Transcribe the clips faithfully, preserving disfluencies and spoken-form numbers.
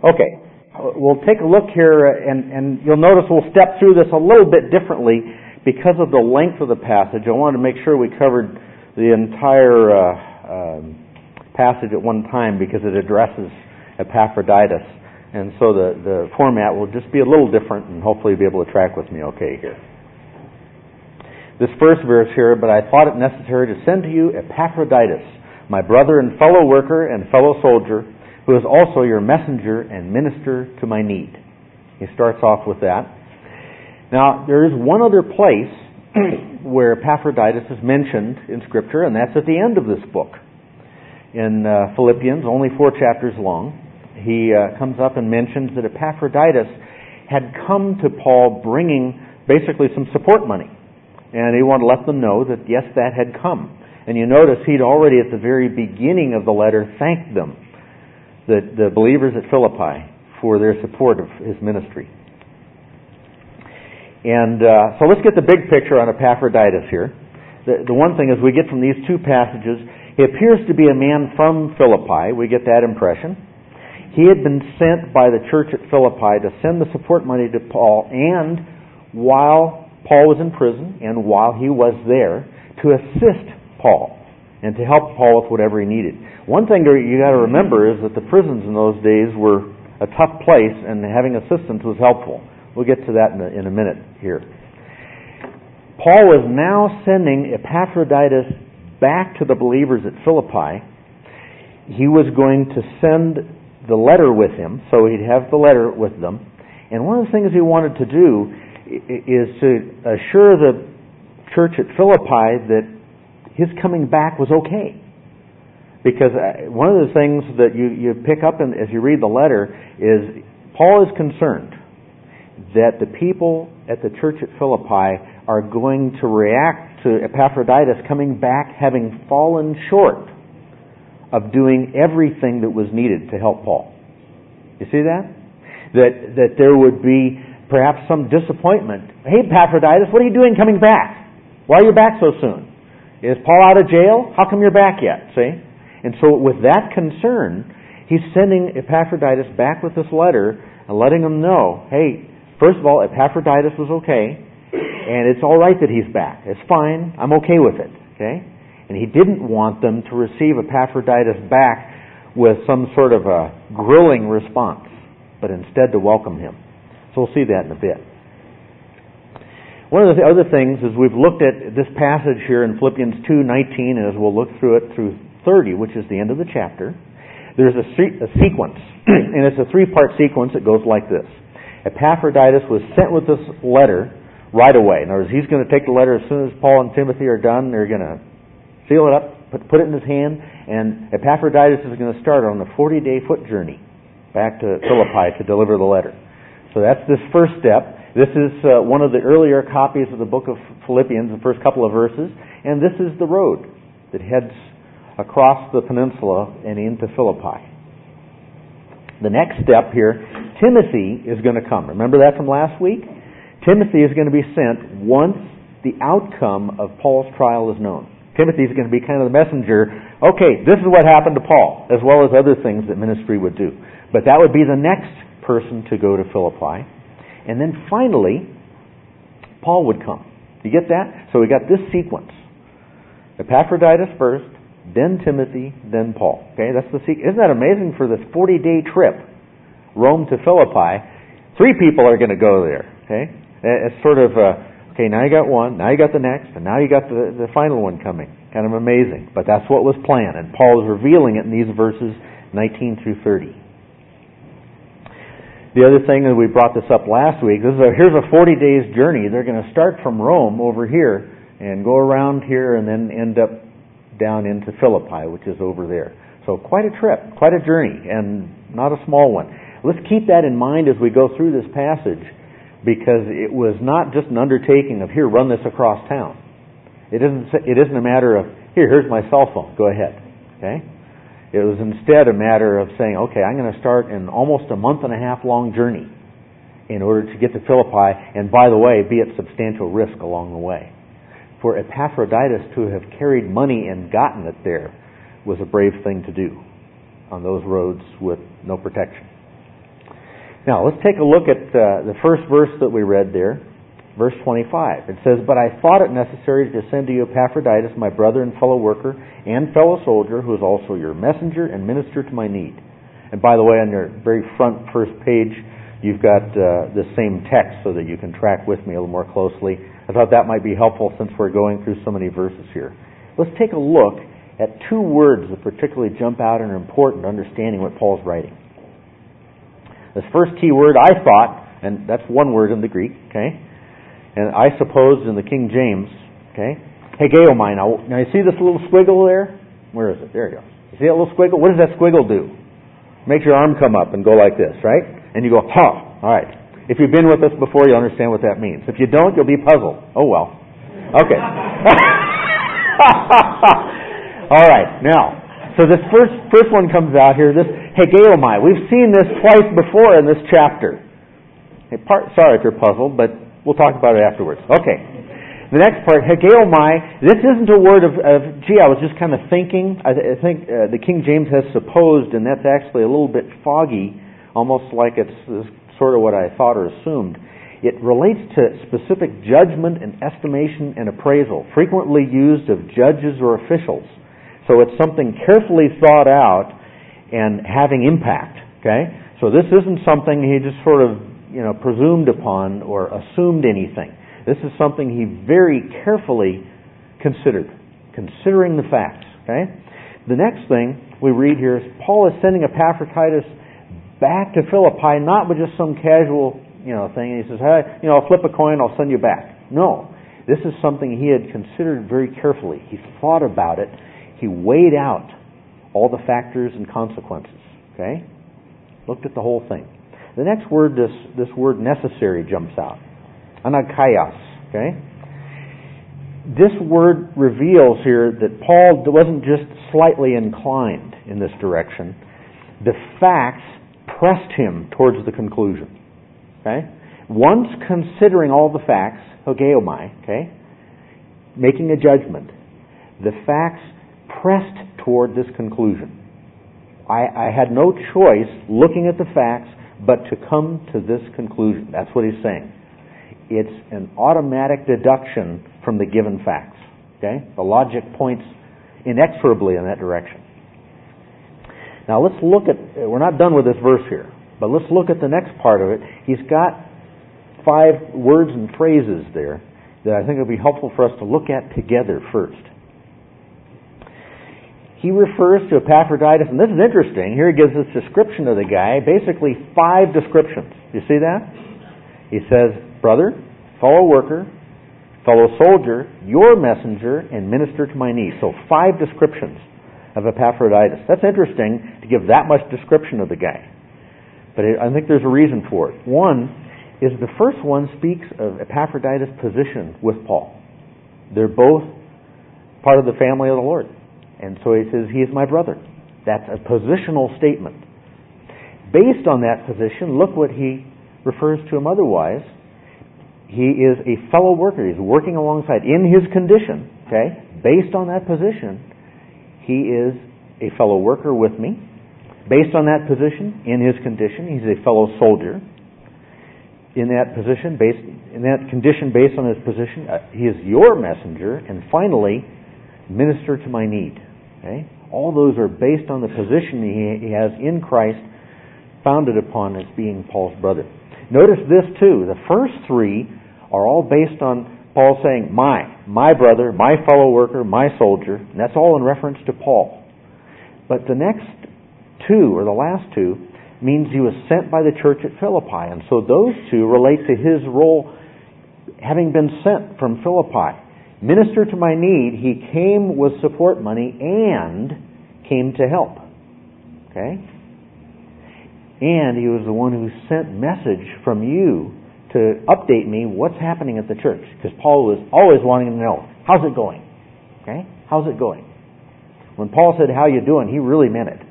Okay, we'll take a look here, and, and you'll notice we'll step through this a little bit differently because of the length of the passage. I wanted to make sure we covered the entire uh, um, passage at one time because it addresses Epaphroditus. And so the, the format will just be a little different, and hopefully you'll be able to track with me okay here. This first verse here, but I thought it necessary to send to you Epaphroditus, my brother and fellow worker and fellow soldier, who is also your messenger and minister to my need. He starts off with that. Now, there is one other place where Epaphroditus is mentioned in Scripture, and that's at the end of this book. In uh, Philippians, only four chapters long, he uh, comes up and mentions that Epaphroditus had come to Paul bringing basically some support money. And he wanted to let them know that, yes, that had come. And you notice he'd already at the very beginning of the letter thanked them, the, the believers at Philippi, for their support of his ministry. And uh, so let's get the big picture on Epaphroditus here. The, the one thing is we get from these two passages, he appears to be a man from Philippi. We get that impression. He had been sent by the church at Philippi to send the support money to Paul, and while Paul was in prison and while he was there, to assist Paul and to help Paul with whatever he needed. One thing you got to remember is that the prisons in those days were a tough place, and having assistance was helpful. We'll get to that in a, in a minute here. Paul was now sending Epaphroditus back to the believers at Philippi. He was going to send the letter with him, so he'd have the letter with them. And one of the things he wanted to do is to assure the church at Philippi that his coming back was okay. Because one of the things that you, you pick up in, as you read the letter is Paul is concerned that the people at the church at Philippi are going to react to Epaphroditus coming back having fallen short of doing everything that was needed to help Paul. You see that? That, that there would be perhaps some disappointment. Hey, Epaphroditus, what are you doing coming back? Why are you back so soon? Is Paul out of jail? How come you're back yet? See? And so with that concern, he's sending Epaphroditus back with this letter and letting him know, hey, first of all, Epaphroditus was okay, and it's all right that he's back. It's fine. I'm okay with it. Okay? And he didn't want them to receive Epaphroditus back with some sort of a grilling response, but instead to welcome him. So we'll see that in a bit. One of the other things is we've looked at this passage here in Philippians two nineteen, and as we'll look through it through thirty, which is the end of the chapter, there's a, se- a sequence, and it's a three-part sequence that goes like this. Epaphroditus was sent with this letter right away. In other words, he's going to take the letter as soon as Paul and Timothy are done. They're going to seal it up, put, put it in his hand, and Epaphroditus is going to start on a forty-day foot journey back to Philippi to deliver the letter. So that's this first step. This is uh, one of the earlier copies of the book of Philippians, the first couple of verses, and this is the road that heads across the peninsula and into Philippi. The next step here, Timothy is going to come. Remember that from last week? Timothy is going to be sent once the outcome of Paul's trial is known. Timothy is going to be kind of the messenger. Okay, this is what happened to Paul, as well as other things that ministry would do. But that would be the next person to go to Philippi. And then finally, Paul would come. You get that? So we got this sequence. Epaphroditus first, then Timothy, then Paul. Okay, that's the sequence. Isn't that amazing for this forty-day trip, Rome to Philippi? Three people are going to go there. Okay, it's sort of uh, okay. Now you got one, now you got the next, and now you got the the final one coming. Kind of amazing, but that's what was planned, and Paul is revealing it in these verses nineteen through thirty. The other thing, and we brought this up last week, this is a, here's a forty days journey. They're going to start from Rome over here and go around here and then end up down into Philippi, which is over there. So quite a trip, quite a journey, and not a small one. Let's keep that in mind as we go through this passage, because it was not just an undertaking of, here, run this across town. It isn't, it isn't a matter of, here, here's my cell phone, go ahead. Okay? It was instead a matter of saying, okay, I'm going to start an almost a month and a half long journey in order to get to Philippi, and by the way, be at substantial risk along the way. For Epaphroditus to have carried money and gotten it there was a brave thing to do on those roads with no protection. Now, let's take a look at uh, the first verse that we read there, verse twenty-five. It says, "But I thought it necessary to send to you Epaphroditus, my brother and fellow worker and fellow soldier, who is also your messenger and minister to my need." And by the way, on your very front first page, you've got uh, the same text so that you can track with me a little more closely. I thought that might be helpful since we're going through so many verses here. Let's take a look at two words that particularly jump out and are important to understanding what Paul's writing. This first key word, I thought, and that's one word in the Greek, okay? And I suppose in the King James, okay? Hegeomai. Now, now you see this little squiggle there? Where is it? There you go. You see that little squiggle? What does that squiggle do? Makes your arm come up and go like this, right? And you go, huh. All right. If you've been with us before, you'll understand what that means. If you don't, you'll be puzzled. Oh, well. Okay. All right. Now, so this first first one comes out here, this hegeomai. We've seen this twice before in this chapter. Hey, part, sorry if you're puzzled, but we'll talk about it afterwards. Okay. The next part, hegeomai, this isn't a word of, of gee, I was just kind of thinking. I, th- I think uh, the King James has supposed, and that's actually a little bit foggy, almost like it's, it's sort of what I thought or assumed. It relates to specific judgment and estimation and appraisal, frequently used of judges or officials. So it's something carefully thought out and having impact, okay? So this isn't something he just sort of, you know, presumed upon or assumed anything. This is something he very carefully considered, considering the facts, okay? The next thing we read here is Paul is sending Epaphroditus back to Philippi, not with just some casual, you know, thing. He says, hey, you know, I'll flip a coin, I'll send you back. No. This is something he had considered very carefully. He thought about it. He weighed out all the factors and consequences. Okay? Looked at the whole thing. The next word, this, this word necessary jumps out. Anagkaios. Okay? This word reveals here that Paul wasn't just slightly inclined in this direction. The facts pressed him towards the conclusion. Okay? Once considering all the facts, hogeomai, okay, making a judgment, the facts pressed toward this conclusion. I, I had no choice, looking at the facts, but to come to this conclusion. That's what he's saying. It's an automatic deduction from the given facts. Okay? The logic points inexorably in that direction. Now let's look at, we're not done with this verse here, but let's look at the next part of it. He's got five words and phrases there that I think will be helpful for us to look at together first. He refers to Epaphroditus, and this is interesting. Here he gives this description of the guy, basically five descriptions. You see that? He says, brother, fellow worker, fellow soldier, your messenger, and minister to my need. So five descriptions of Epaphroditus. That's interesting to give that much description of the guy. But I think there's a reason for it. One is the first one speaks of Epaphroditus' position with Paul. They're both part of the family of the Lord. And so he says, he is my brother. That's a positional statement. Based on that position, look what he refers to him otherwise. He is a fellow worker. He's working alongside in his condition. Okay? Based on that position, he is a fellow worker with me. Based on that position, in his condition, he's a fellow soldier. In that position, based in that condition, based on his position, uh, he is your messenger. And finally, minister to my need. Okay? All those are based on the position he, he has in Christ, founded upon as being Paul's brother. Notice this too. The first three are all based on Paul saying, my, my brother, my fellow worker, my soldier. And that's all in reference to Paul. But the next two, or the last two, means he was sent by the church at Philippi. And so those two relate to his role having been sent from Philippi. Minister to my need, he came with support money and came to help. Okay? And he was the one who sent message from you to update me what's happening at the church. Because Paul was always wanting to know, how's it going? Okay? How's it going? When Paul said, how you doing, he really meant it.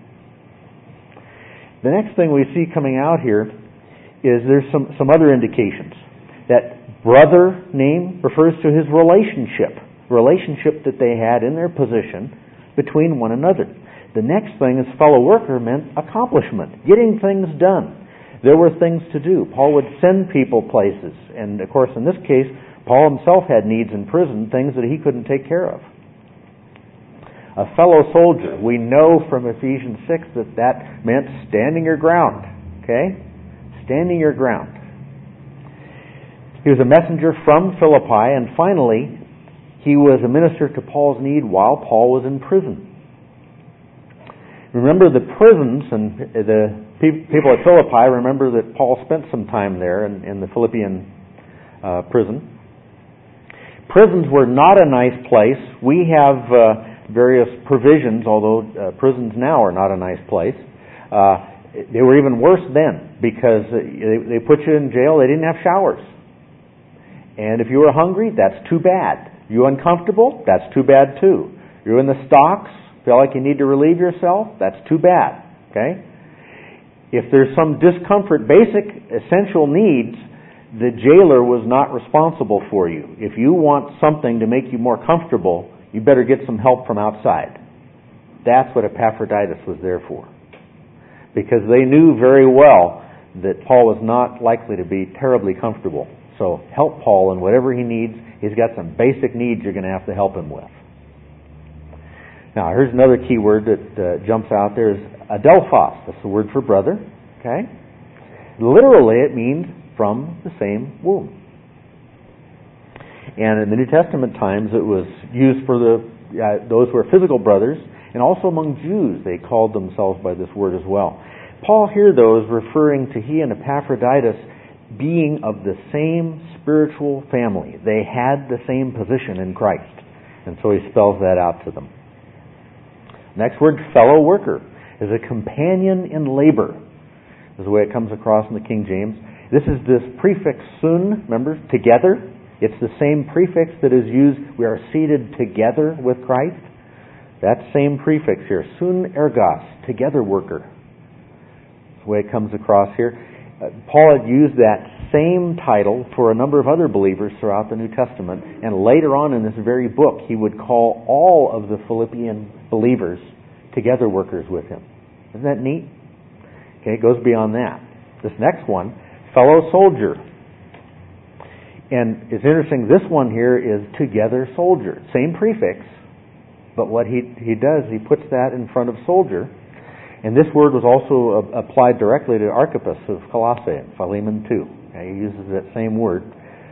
The next thing we see coming out here is there's some, some other indications. That brother name refers to his relationship, relationship that they had in their position between one another. The next thing is fellow worker meant accomplishment, getting things done. there were things to do. Paul would send people places. And, of course, in this case, Paul himself had needs in prison, things that he couldn't take care of. A fellow soldier, we know from Ephesians six that that meant standing your ground. Okay? Standing your ground. He was a messenger from Philippi, and finally, he was a minister to Paul's need while Paul was in prison. Remember the prisons, and the people at Philippi remember that Paul spent some time there in, in the Philippian uh, prison. Prisons were not a nice place. We have uh, various provisions, although uh, prisons now are not a nice place. Uh, they were even worse then, because they, they put you in jail. They didn't have showers. And if you were hungry, that's too bad. You uncomfortable? That's too bad too. You're in the stocks, feel like you need to relieve yourself? That's too bad. Okay? If there's some discomfort, basic essential needs, the jailer was not responsible for you. If you want something to make you more comfortable, you better get some help from outside. That's what Epaphroditus was there for. Because they knew very well that Paul was not likely to be terribly comfortable. So help Paul in whatever he needs. He's got some basic needs you're going to have to help him with. Now, here's another key word that uh, jumps out there is adelphos. That's the word for brother. Okay? Literally, it means from the same womb. And in the New Testament times, it was used for the uh, those who are physical brothers, and also among Jews, they called themselves by this word as well. Paul here, though, is referring to he and Epaphroditus being of the same spiritual family. They had the same position in Christ. And so he spells that out to them. Next word, fellow worker, is a companion in labor. This is the way it comes across in the King James. This is this prefix sun, remember, together. It's the same prefix that is used, we are seated together with Christ. That same prefix here, sun ergos, together worker. That's the way it comes across here. Uh, Paul had used that same title for a number of other believers throughout the New Testament, and later on in this very book, he would call all of the Philippian believers together workers with him. Isn't that neat? Okay, it goes beyond that. This next one, fellow soldier. And it's interesting, this one here is together soldier. Same prefix, but what he he does, he puts that in front of soldier. And this word was also uh, applied directly to Archippus of Colossae, Philemon two. Okay, he uses that same word.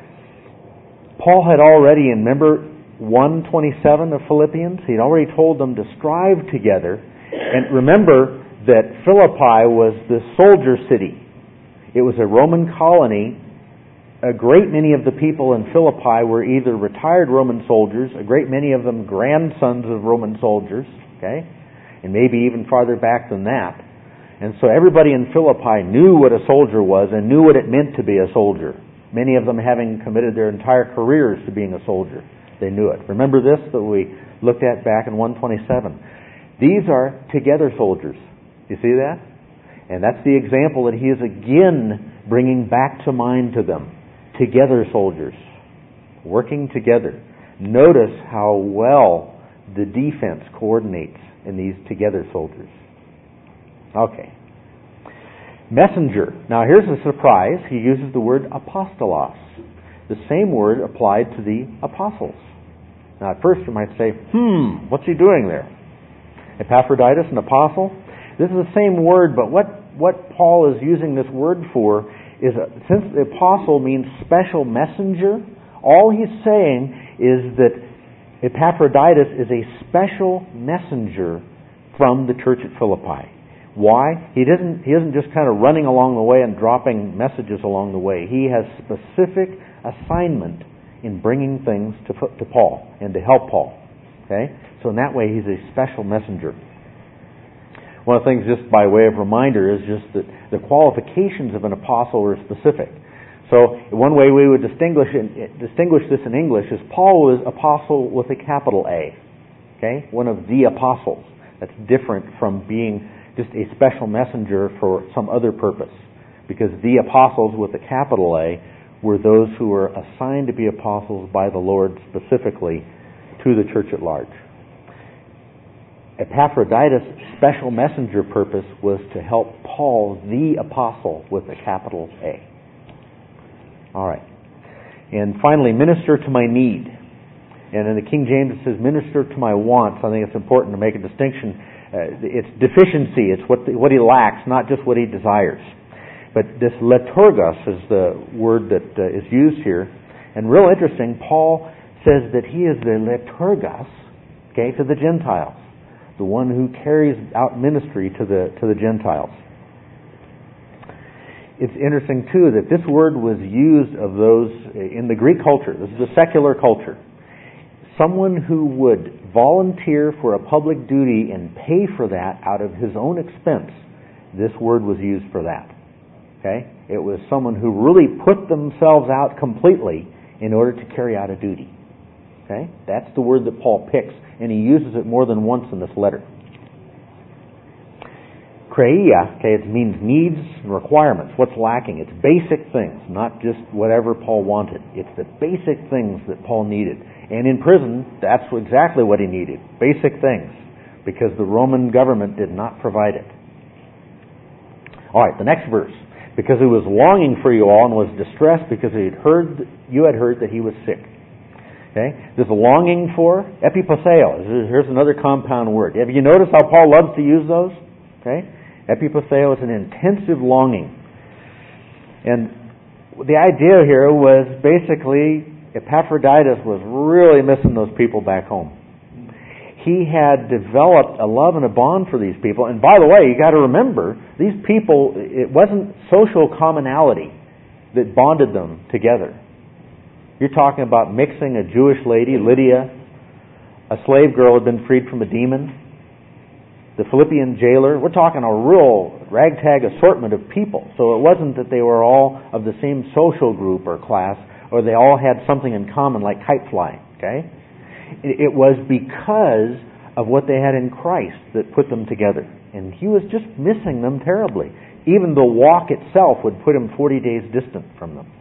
Paul had already, in remember one twenty-seven of Philippians, he'd already told them to strive together. And remember that Philippi was the soldier city. It was a Roman colony. A great many of the people in Philippi were either retired Roman soldiers, a great many of them grandsons of Roman soldiers, okay, and maybe even farther back than that. And so everybody in Philippi knew what a soldier was and knew what it meant to be a soldier. Many of them having committed their entire careers to being a soldier. They knew it. Remember this that we looked at back in one twenty-seven. These are together soldiers. You see that? And that's the example that he is again bringing back to mind to them. Together soldiers. Working together. Notice how well the defense coordinates in these together soldiers. Okay. Messenger. Now here's a surprise. He uses the word apostolos. The same word applied to the apostles. Now at first you might say, hmm, what's he doing there? Epaphroditus, an apostle? This is the same word, but what, what Paul is using this word for is, a, since the apostle means special messenger, all he's saying is that Epaphroditus is a special messenger from the church at Philippi. Why? He doesn't, he isn't just kind of running along the way and dropping messages along the way. He has specific assignment in bringing things to, to Paul and to help Paul. Okay? So in that way, he's a special messenger. One of the things, just by way of reminder, is just that the qualifications of an apostle are specific. So one way we would distinguish it, distinguish this in English is Paul was apostle with a capital A. Okay? One of the apostles. That's different from being just a special messenger for some other purpose. Because the apostles with a capital A were those who were assigned to be apostles by the Lord specifically to the church at large. Epaphroditus' special messenger purpose was to help Paul, the apostle, with a capital A. All right. And finally, minister to my need. And in the King James it says, minister to my wants. I think it's important to make a distinction. Uh, it's deficiency. It's what, the, what he lacks, not just what he desires. But this liturgos is the word that uh, is used here. And real interesting, Paul says that he is the liturgos, okay, to the Gentiles. The one who carries out ministry to the to the Gentiles. It's interesting, too, that this word was used of those in the Greek culture. This is a secular culture. Someone who would volunteer for a public duty and pay for that out of his own expense. This word was used for that. Okay? It was someone who really put themselves out completely in order to carry out a duty. Okay? That's the word that Paul picks, and he uses it more than once in this letter. Kreia, okay, it means needs and requirements. What's lacking? It's basic things, not just whatever Paul wanted. It's the basic things that Paul needed. And in prison, that's exactly what he needed. Basic things. Because the Roman government did not provide it. Alright, the next verse. Because he was longing for you all and was distressed because he had heard, you had heard that he was sick. Okay? This longing for, epiposeo. Here's another compound word. Have you noticed how Paul loves to use those? Okay? Epiposeo is an intensive longing. And the idea here was basically Epaphroditus was really missing those people back home. He had developed a love and a bond for these people. And by the way, you got to remember, these people, it wasn't social commonality that bonded them together. You're talking about mixing a Jewish lady, Lydia, a slave girl who had been freed from a demon, the Philippian jailer. We're talking a real ragtag assortment of people. So it wasn't that they were all of the same social group or class, or they all had something in common like kite flying. Okay? It was because of what they had in Christ that put them together. And he was just missing them terribly. Even the walk itself would put him forty days distant from them.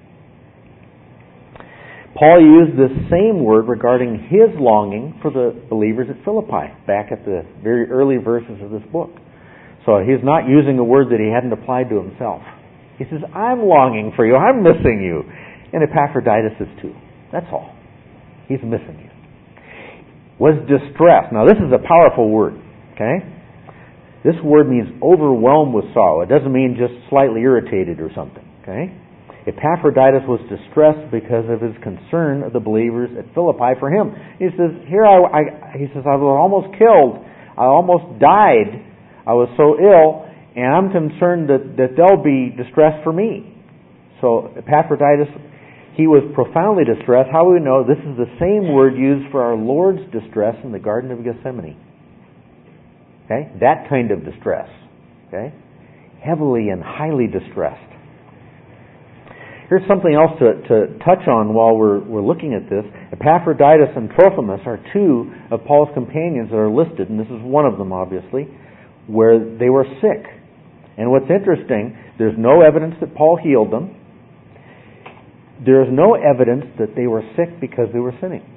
Paul used this same word regarding his longing for the believers at Philippi, back at the very early verses of this book. So he's not using a word that he hadn't applied to himself. He says, I'm longing for you, I'm missing you. And Epaphroditus is too. That's all. He's missing you. Was distressed. Now this is a powerful word. Okay? This word means overwhelmed with sorrow. It doesn't mean just slightly irritated or something. Okay? Epaphroditus was distressed because of his concern of the believers at Philippi for him. He says, "Here I, I he says I was almost killed. I almost died. I was so ill, and I'm concerned that, that they'll be distressed for me." So Epaphroditus, he was profoundly distressed. How do we know? This is the same word used for our Lord's distress in the Garden of Gethsemane. Okay? That kind of distress. Okay? Heavily and highly distressed. Here's something else to, to touch on while we're, we're looking at this. Epaphroditus and Trophimus are two of Paul's companions that are listed, and this is one of them, obviously, where they were sick. And what's interesting, there's no evidence that Paul healed them. There is no evidence that they were sick because they were sinning.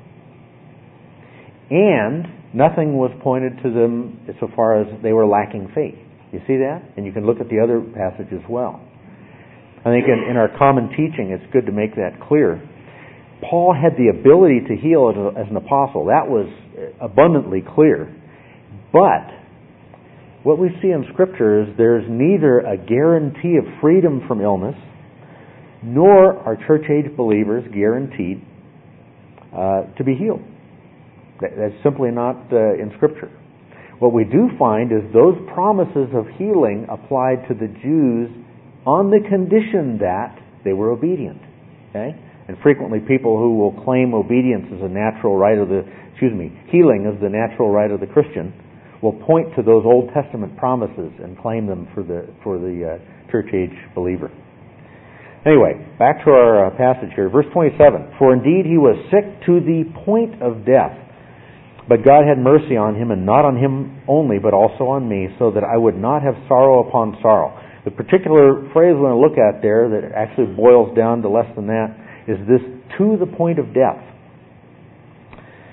And nothing was pointed to them so far as they were lacking faith. You see that? And you can look at the other passage as well. I think in, in our common teaching, it's good to make that clear. Paul had the ability to heal as, a, as an apostle. That was abundantly clear. But what we see in Scripture is there's neither a guarantee of freedom from illness, nor are church-age believers guaranteed uh, to be healed. That, that's simply not uh, in Scripture. What we do find is those promises of healing applied to the Jews on the condition that they were obedient. Okay? And frequently people who will claim obedience as a natural right of the, excuse me, healing as the natural right of the Christian will point to those Old Testament promises and claim them for the for the uh, church-age believer. Anyway, back to our uh, passage here, verse twenty-seven. For indeed he was sick to the point of death, but God had mercy on him, and not on him only, but also on me, so that I would not have sorrow upon sorrow. The particular phrase we're going to look at there that actually boils down to less than that is this, to the point of death.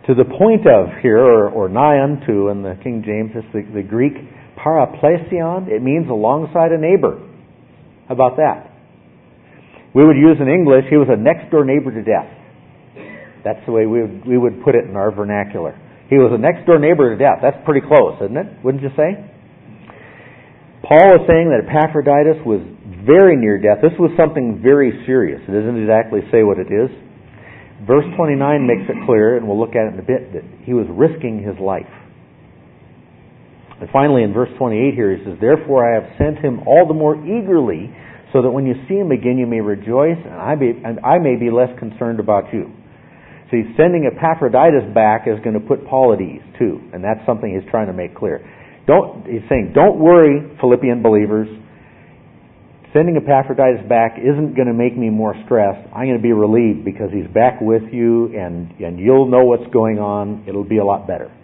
To the point of here, or, or nigh unto in the King James, is the, the Greek paraplesion. It means alongside a neighbor. How about that? We would use in English, he was a next door neighbor to death. That's the way we would, we would put it in our vernacular. He was a next door neighbor to death. That's pretty close, isn't it? Wouldn't you say? Paul is saying that Epaphroditus was very near death. This was something very serious. It doesn't exactly say what it is. Verse twenty-nine makes it clear, and we'll look at it in a bit, that he was risking his life. And finally, in verse twenty-eight here, he says, "Therefore I have sent him all the more eagerly, so that when you see him again you may rejoice, and I, be, and I may be less concerned about you." So he's sending Epaphroditus back is going to put Paul at ease, too. And that's something he's trying to make clear. Don't, he's saying, don't worry, Philippian believers. Sending Epaphroditus back isn't going to make me more stressed. I'm going to be relieved because he's back with you, and, and you'll know what's going on. It'll be a lot better.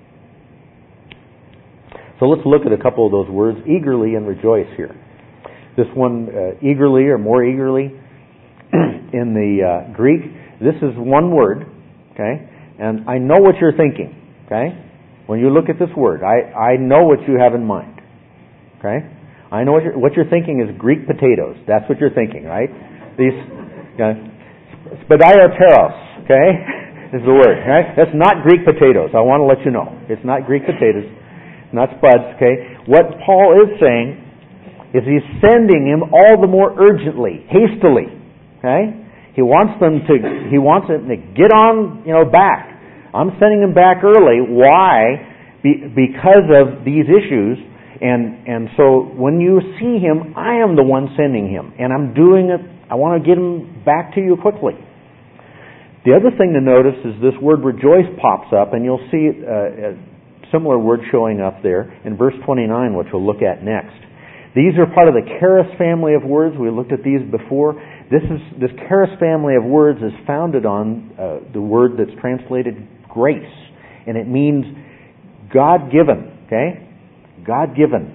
So let's look at a couple of those words, eagerly and rejoice here. This one, uh, eagerly or more eagerly, in the uh, Greek, this is one word, okay? And I know what you're thinking, okay? When you look at this word, I, I know what you have in mind, okay? I know what you're, what you're thinking is Greek potatoes. That's what you're thinking, right? These, uh, spadiateros, okay? Is the word, right? That's not Greek potatoes. I want to let you know. It's not Greek potatoes, not spuds, okay? What Paul is saying is he's sending him all the more urgently, hastily, okay? He wants them to, he wants them to get on, you know, back. I'm sending him back early. Why? Be, because of these issues. And, and so when you see him, I am the one sending him. And I'm doing it, I want to get him back to you quickly. The other thing to notice is this word rejoice pops up, and you'll see uh, a similar word showing up there in verse twenty-nine, which we'll look at next. These are part of the charis family of words. We looked at these before. This is this charis family of words is founded on uh, the word that's translated grace, and it means God-given. Okay, God-given.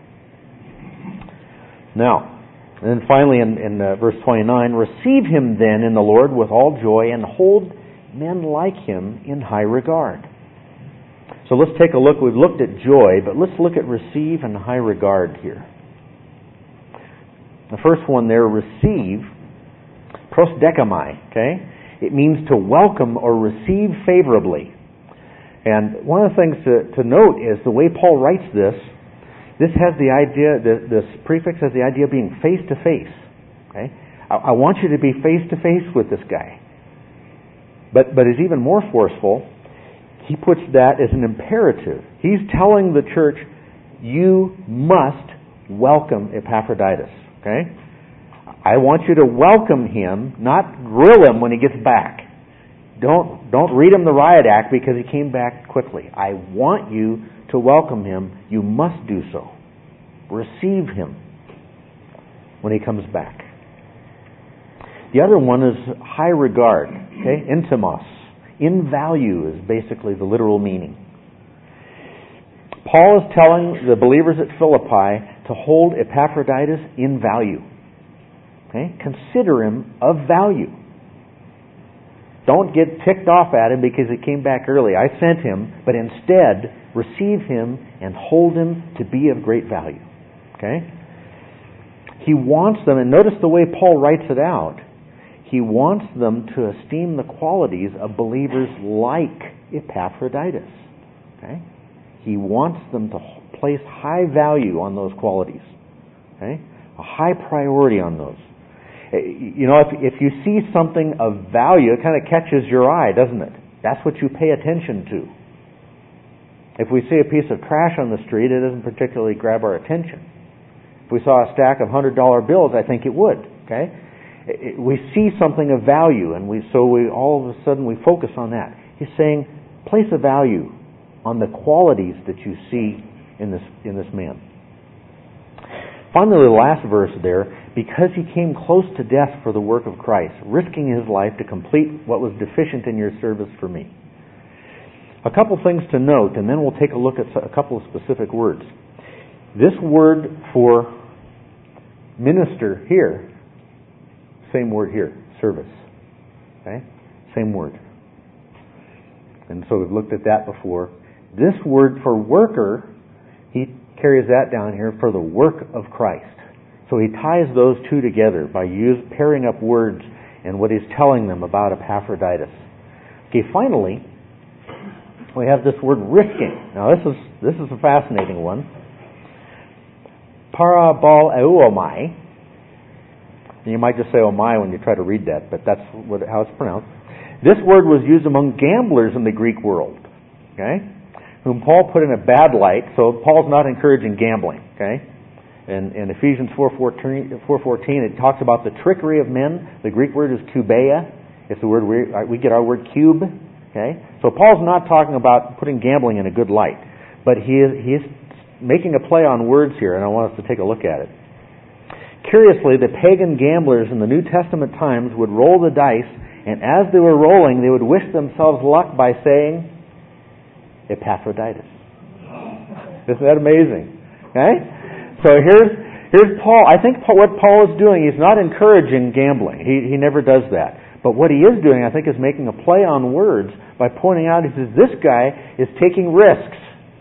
Now, and then finally in, in uh, verse twenty-nine, receive him then in the Lord with all joy, and hold men like him in high regard. So let's take a look. We've looked at joy, but let's look at receive and high regard here. The first one there, receive, prosdechomai, okay? It means to welcome or receive favorably. And one of the things to, to note is the way Paul writes this, this has the idea, this, this prefix has the idea of being face to face, okay? I, I want you to be face to face with this guy. But, but it's even more forceful. He puts that as an imperative. He's telling the church, you must welcome Epaphroditus. Okay? I want you to welcome him, not grill him when he gets back. Don't, don't read him the riot act because he came back quickly. I want you to welcome him. You must do so. Receive him when he comes back. The other one is high regard. Okay? Intimos. In value is basically the literal meaning. Paul is telling the believers at Philippi to hold Epaphroditus in value. Okay? Consider him of value. Don't get ticked off at him because he came back early. I sent him, but instead receive him and hold him to be of great value. Okay? He wants them, and notice the way Paul writes it out. He wants them to esteem the qualities of believers like Epaphroditus. Okay? He wants them to place high value on those qualities. Okay? A high priority on those. You know, if, if you see something of value, it kind of catches your eye, doesn't it? That's what you pay attention to. If we see a piece of trash on the street, it doesn't particularly grab our attention. If we saw a stack of one hundred dollar bills, I think it would. Okay? We see something of value, and we so we all of a sudden we focus on that. He's saying, place a value on the qualities that you see in this in this man. Finally, the last verse there, because he came close to death for the work of Christ, risking his life to complete what was deficient in your service for me. A couple things to note, and then we'll take a look at a couple of specific words. This word for minister here, same word here, service. Okay? Same word. And so we've looked at that before. This word for worker, he carries that down here for the work of Christ. So he ties those two together by use, pairing up words and what he's telling them about Epaphroditus. Okay, finally, we have this word risking. Now this is this is a fascinating one. Parabaleuomai. You might just say "omai" when you try to read that, but that's what, how it's pronounced. This word was used among gamblers in the Greek world, okay, whom Paul put in a bad light. So Paul's not encouraging gambling, okay. In, in Ephesians four fourteen, it talks about the trickery of men. The Greek word is kubeia. It's the word we, we get our word cube, okay. So Paul's not talking about putting gambling in a good light, but he is, he is making a play on words here, and I want us to take a look at it. Curiously, the pagan gamblers in the New Testament times would roll the dice, and as they were rolling, they would wish themselves luck by saying, Epaphroditus. Isn't that amazing? Okay? So here's here's Paul. I think what Paul is doing, he's not encouraging gambling. He he never does that. But what he is doing, I think, is making a play on words by pointing out, he says, this guy is taking risks.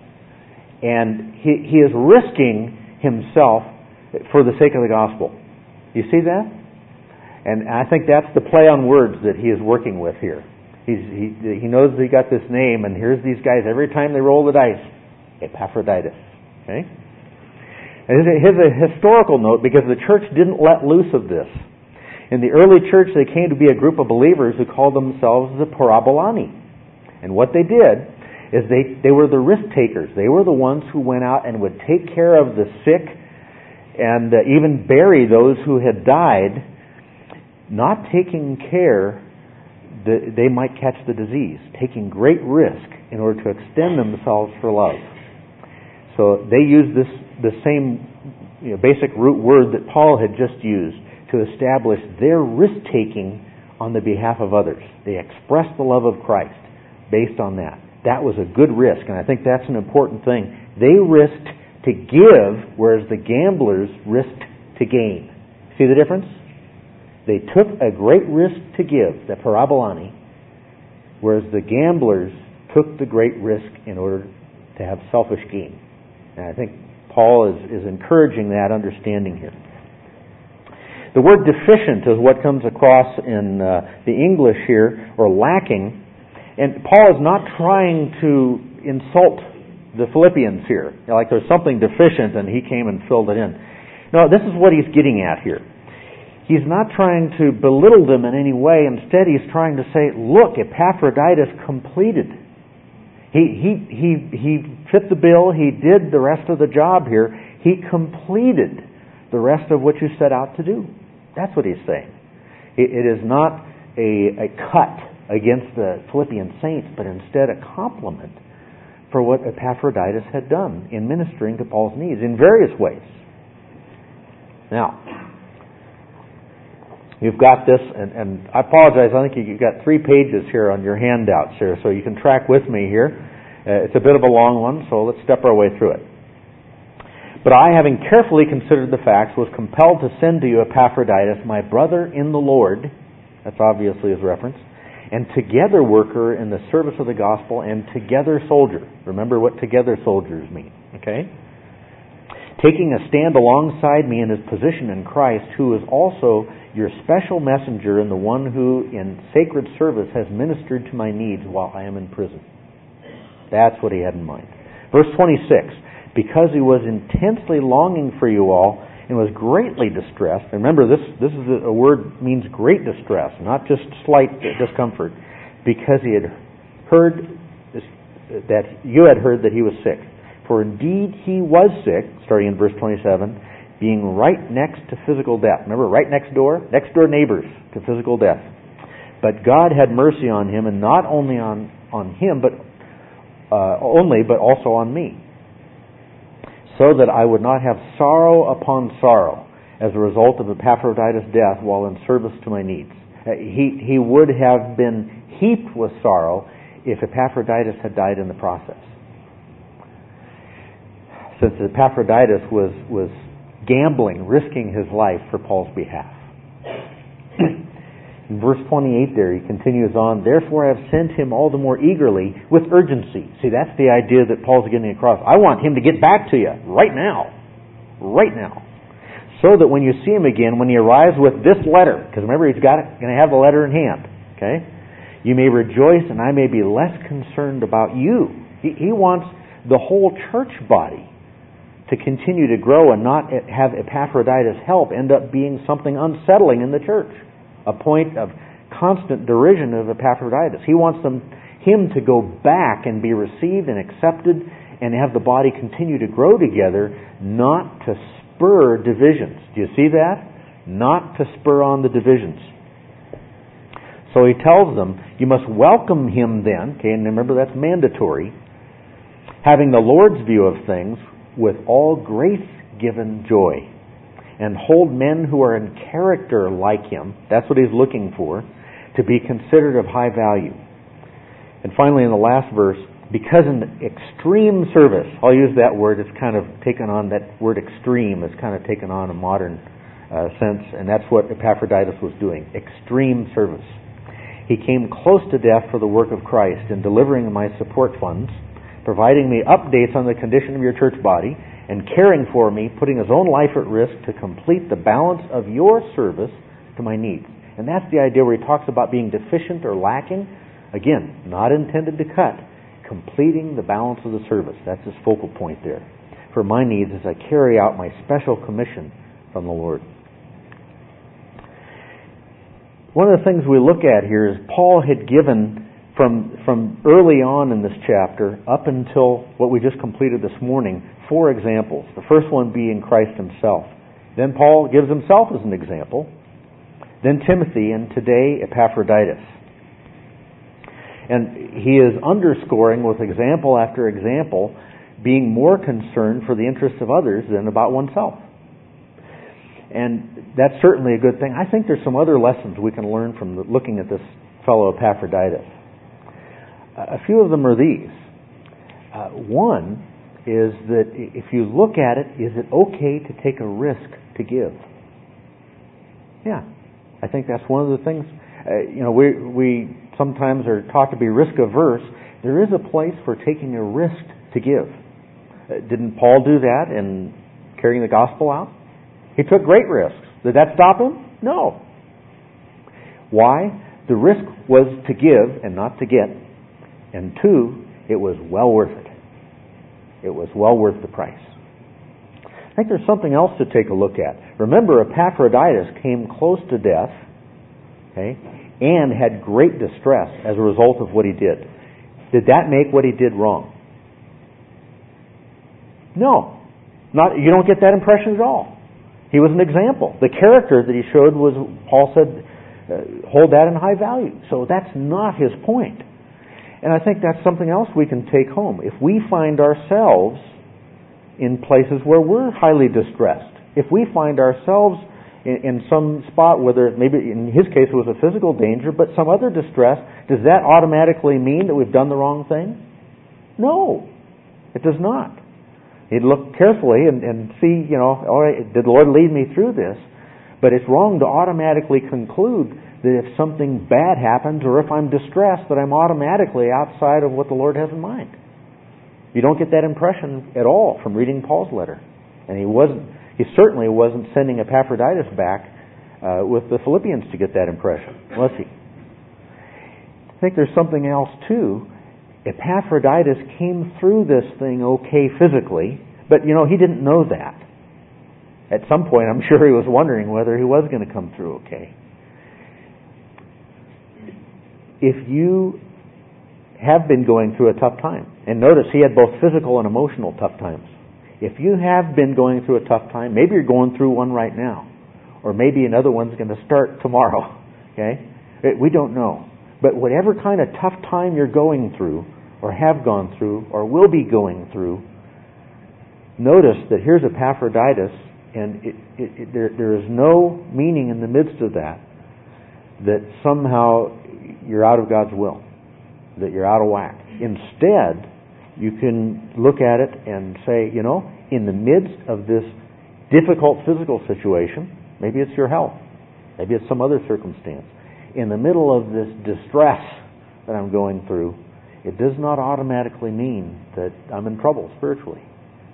And he he is risking himself for the sake of the gospel. You see that? And I think that's the play on words that he is working with here. He's, he he knows he got this name, and here's these guys every time they roll the dice. Epaphroditus. Okay? And here's a historical note, because the church didn't let loose of this. In the early church, they came to be a group of believers who called themselves the Parabolani. And what they did is they, they were the risk takers. They were the ones who went out and would take care of the sick and uh, even bury those who had died, not taking care that they might catch the disease, taking great risk in order to extend themselves for love. So they used this the same you know, basic root word that Paul had just used to establish their risk-taking on the behalf of others. They expressed the love of Christ based on that. That was a good risk, and I think that's an important thing. They risked to give, whereas the gamblers risked to gain. See the difference? They took a great risk to give, the parabolani, whereas the gamblers took the great risk in order to have selfish gain. And I think Paul is, is encouraging that understanding here. The word deficient is what comes across in uh, the English here, or lacking. And Paul is not trying to insult the Philippians here. You know, like there's something deficient and he came and filled it in. No, this is what he's getting at here. He's not trying to belittle them in any way. Instead, he's trying to say, look, Epaphroditus completed. He, he, he, he fit the bill. He did the rest of the job here. He completed the rest of what you set out to do. That's what he's saying. It, it is not a, a cut against the Philippian saints, but instead a compliment for what Epaphroditus had done in ministering to Paul's needs in various ways. Now, you've got this, and, and I apologize, I think you've got three pages here on your handouts here, so you can track with me here. Uh, it's a bit of a long one, so let's step our way through it. But I, having carefully considered the facts, was compelled to send to you Epaphroditus, my brother in the Lord, that's obviously his reference, and together worker in the service of the gospel, and together soldier. Remember what together soldiers mean, okay? Taking a stand alongside me in his position in Christ, who is also your special messenger and the one who in sacred service has ministered to my needs while I am in prison. That's what he had in mind. Verse twenty-six, because he was intensely longing for you all and was greatly distressed. And remember, this, this is a, a word means great distress, not just slight discomfort, because he had heard this, that you had heard that he was sick. For indeed he was sick, starting in verse twenty-seven, being right next to physical death. Remember, right next door? Next door neighbors to physical death. But God had mercy on him, and not only on, on him, but uh, only, but also on me, so that I would not have sorrow upon sorrow as a result of Epaphroditus' death while in service to my needs. Uh, he, he would have been heaped with sorrow if Epaphroditus had died in the process. Since Epaphroditus was, was gambling, risking his life for Paul's behalf. In verse twenty-eight there, he continues on, therefore I have sent him all the more eagerly with urgency. See, that's the idea that Paul's getting across. I want him to get back to you right now. Right now. So that when you see him again, when he arrives with this letter, because remember he's got it, going to have the letter in hand, okay? You may rejoice and I may be less concerned about you. He, he wants the whole church body to continue to grow and not have Epaphroditus' help end up being something unsettling in the church. A point of constant derision of Epaphroditus. He wants them, him to go back and be received and accepted and have the body continue to grow together, not to spur divisions. Do you see that? Not to spur on the divisions. So he tells them, you must welcome him then, okay, and remember that's mandatory, having the Lord's view of things with all grace-given joy. And hold men who are in character like him, that's what he's looking for, to be considered of high value. And finally in the last verse, because in extreme service, I'll use that word, it's kind of taken on, that word extreme is kind of taken on a modern uh, sense, and that's what Epaphroditus was doing, extreme service. He came close to death for the work of Christ in delivering my support funds, providing me updates on the condition of your church body, and caring for me, putting his own life at risk to complete the balance of your service to my needs. And that's the idea where he talks about being deficient or lacking. Again, not intended to cut. Completing the balance of the service. That's his focal point there. For my needs as I carry out my special commission from the Lord. One of the things we look at here is Paul had given from, from early on in this chapter up until what we just completed this morning, four examples. The first one being Christ himself. Then Paul gives himself as an example. Then Timothy, and today Epaphroditus. And he is underscoring with example after example being more concerned for the interests of others than about oneself. And that's certainly a good thing. I think there's some other lessons we can learn from the, looking at this fellow Epaphroditus. A few of them are these. Uh, one is that if you look at it, is it okay to take a risk to give? Yeah, I think that's one of the things. Uh, you know, we we sometimes are taught to be risk averse. There is a place for taking a risk to give. Uh, didn't Paul do that in carrying the gospel out? He took great risks. Did that stop him? No. Why? The risk was to give and not to get. And two, it was well worth it. It was well worth the price. I think there's something else to take a look at. Remember, Epaphroditus came close to death, okay, and had great distress as a result of what he did. Did that make what he did wrong? No. Not, you don't get that impression at all. He was an example. The character that he showed was, Paul said, uh, hold that in high value. So that's not his point. And I think that's something else we can take home. If we find ourselves in places where we're highly distressed, if we find ourselves in, in some spot, whether maybe in his case it was a physical danger, but some other distress, does that automatically mean that we've done the wrong thing? No, it does not. He'd look carefully and, and see, you know, all right, did the Lord lead me through this? But it's wrong to automatically conclude that if something bad happens or if I'm distressed, that I'm automatically outside of what the Lord has in mind. You don't get that impression at all from reading Paul's letter. And he wasn't, he certainly wasn't sending Epaphroditus back uh, with the Philippians to get that impression, was he? I think there's something else too. Epaphroditus came through this thing okay physically, but you know, he didn't know that. At some point, I'm sure he was wondering whether he was going to come through okay. If you have been going through a tough time, and notice he had both physical and emotional tough times. If you have been going through a tough time, maybe you're going through one right now, or maybe another one's going to start tomorrow. Okay, we don't know. But whatever kind of tough time you're going through, or have gone through, or will be going through, notice that here's Epaphroditus, and it, it, it, there, there is no meaning in the midst of that that somehow you're out of God's will, that you're out of whack. Instead, you can look at it and say, you know, in the midst of this difficult physical situation, maybe it's your health, maybe it's some other circumstance, in the middle of this distress that I'm going through, it does not automatically mean that I'm in trouble spiritually.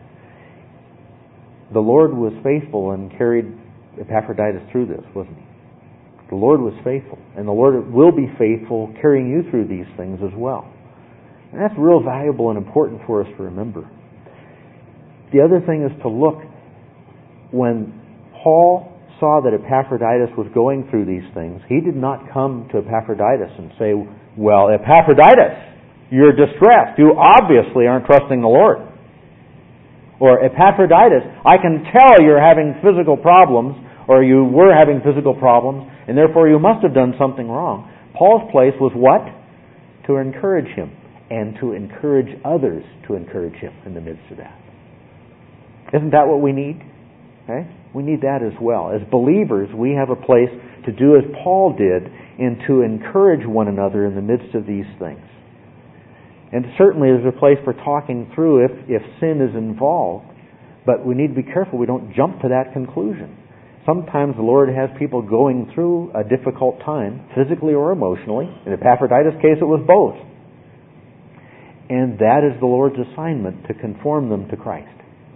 The Lord was faithful and carried Epaphroditus through this, wasn't he? The Lord was faithful, and the Lord will be faithful carrying you through these things as well. And that's real valuable and important for us to remember. The other thing is to look, when Paul saw that Epaphroditus was going through these things, he did not come to Epaphroditus and say, well, Epaphroditus, you're distressed. You obviously aren't trusting the Lord. Or, Epaphroditus, I can tell you're having physical problems, or you were having physical problems, and therefore you must have done something wrong. Paul's place was what? To encourage him, and to encourage others to encourage him in the midst of that. Isn't that what we need? Okay? We need that as well. As believers, we have a place to do as Paul did, and to encourage one another in the midst of these things. And certainly there's a place for talking through if, if sin is involved, but we need to be careful we don't jump to that conclusion. Sometimes the Lord has people going through a difficult time, physically or emotionally. In Epaphroditus' case, it was both. And that is the Lord's assignment, to conform them to Christ.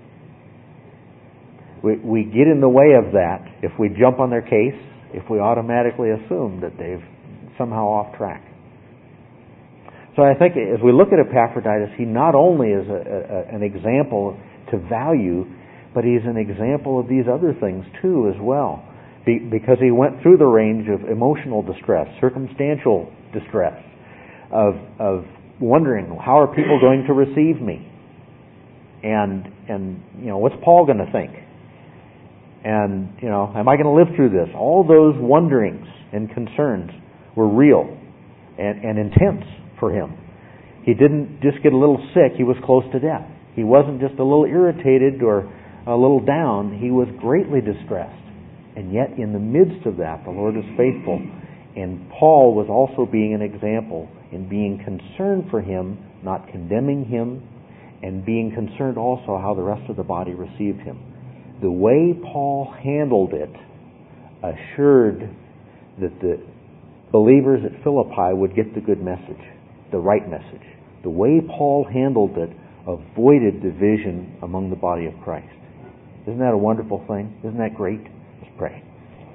We, we get in the way of that if we jump on their case, if we automatically assume that they've somehow off track. So I think as we look at Epaphroditus, he not only is a, a, an example to value, but he's an example of these other things too as well. Be, because he went through the range of emotional distress, circumstantial distress, of, of wondering, how are people going to receive me? And, and you know, what's Paul going to think? And, you know, am I going to live through this? All those wonderings and concerns were real and, and intense for him. He didn't just get a little sick, he was close to death. He wasn't just a little irritated or a little down, he was greatly distressed. And yet in the midst of that, the Lord is faithful. And Paul was also being an example in being concerned for him, not condemning him, and being concerned also how the rest of the body received him. The way Paul handled it assured that the believers at Philippi would get the good message, the right message. The way Paul handled it avoided division among the body of Christ. Isn't that a wonderful thing? Isn't that great? Let's pray.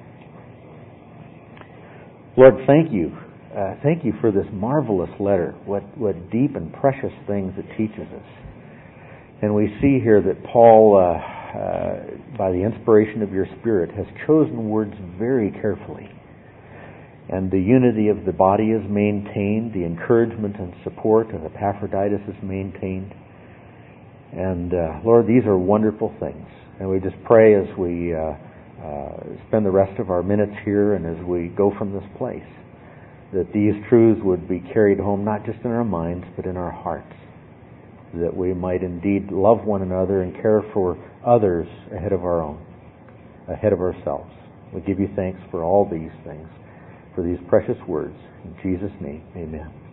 Lord, thank you. Uh, thank you for this marvelous letter. What, what deep and precious things it teaches us. And we see here that Paul, uh, uh, by the inspiration of your Spirit, has chosen words very carefully. And the unity of the body is maintained. The encouragement and support of Epaphroditus is maintained. And uh, Lord, these are wonderful things. And we just pray as we uh, uh, spend the rest of our minutes here and as we go from this place, that these truths would be carried home not just in our minds but in our hearts, that we might indeed love one another and care for others ahead of our own, ahead of ourselves. We give you thanks for all these things, for these precious words. In Jesus' name, amen.